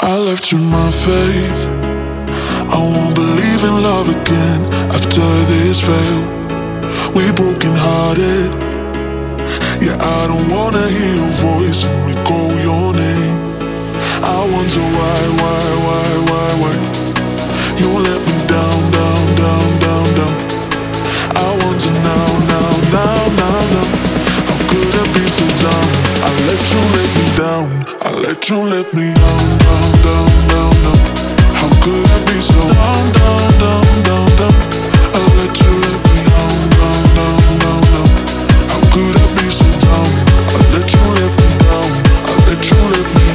I left you my faith. I won't believe in love again after this fail. We broken hearted. Yeah, I don't wanna hear your voice and recall your name. I wonder why you let me down, down, down, down, down. I wonder now, how could I be so down? I let you let me down. I let you let me down, down, down, down, down. How could I be so down, down, down, down, down? I let you let me down, down, down, down, down. How could I be so down? I let you let me down. I let you let me.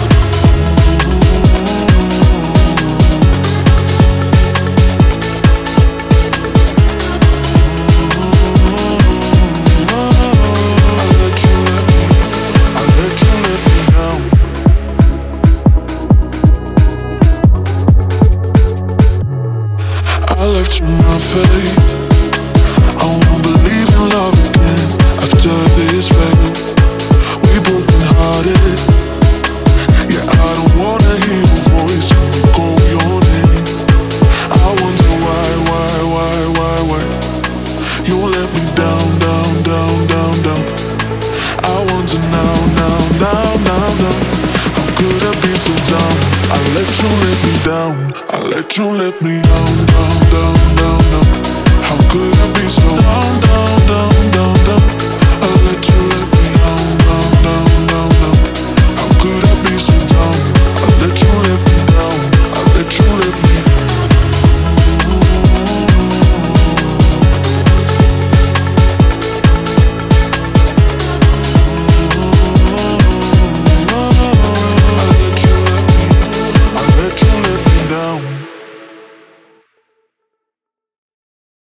I left you my faith. I won't believe in love again after this fail. We broken hearted. Yeah, I don't wanna hear your voice when you call your name. I wonder why you let me down, down, down, down, down. I wonder now. How could I be so down? I let you let me down. I let you let me down, down, down, down, down. How could I be so down?